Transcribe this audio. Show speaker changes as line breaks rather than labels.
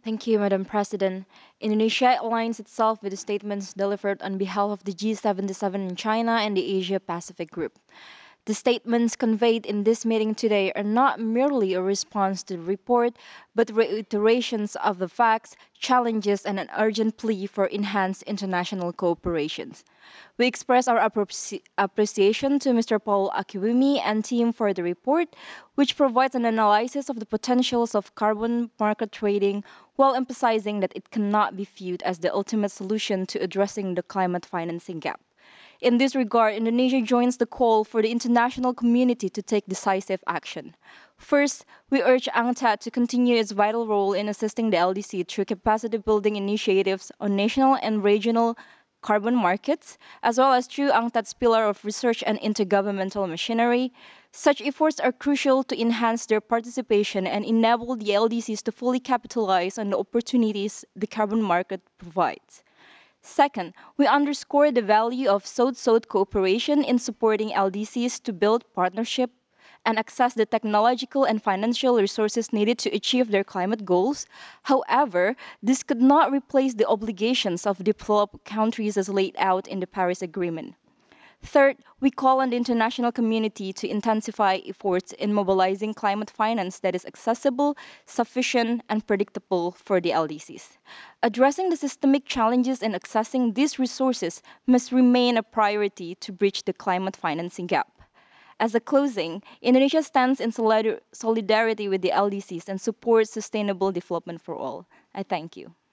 Thank you, Madam President. Indonesia aligns itself with the statements delivered on behalf of the G77 in China and the Asia Pacific Group. The statements conveyed in this meeting today are not merely a response to the report, but reiterations of the facts, challenges, and an urgent plea for enhanced international cooperation. We express our appreciation to Mr. Paul Akiwumi and team for the report, which provides an analysis of the potentials of carbon market trading while emphasizing that it cannot be viewed as the ultimate solution to addressing the climate financing gap. In this regard, Indonesia joins the call for the international community to take decisive action. First, we urge UNCTAD to continue its vital role in assisting the LDC through capacity building initiatives on national and regional carbon markets, as well as through UNCTAD's pillar of research and intergovernmental machinery. Such efforts are crucial to enhance their participation and enable the LDCs to fully capitalize on the opportunities the carbon market provides. Second, we underscore the value of South-South cooperation in supporting LDCs to build partnership and access the technological and financial resources needed to achieve their climate goals. However, this could not replace the obligations of developed countries as laid out in the Paris Agreement. Third, we call on the international community to intensify efforts in mobilizing climate finance that is accessible, sufficient, and predictable for the LDCs. Addressing the systemic challenges in accessing these resources must remain a priority to bridge the climate financing gap. As a closing, Indonesia stands in solidarity with the LDCs and supports sustainable development for all. I thank you.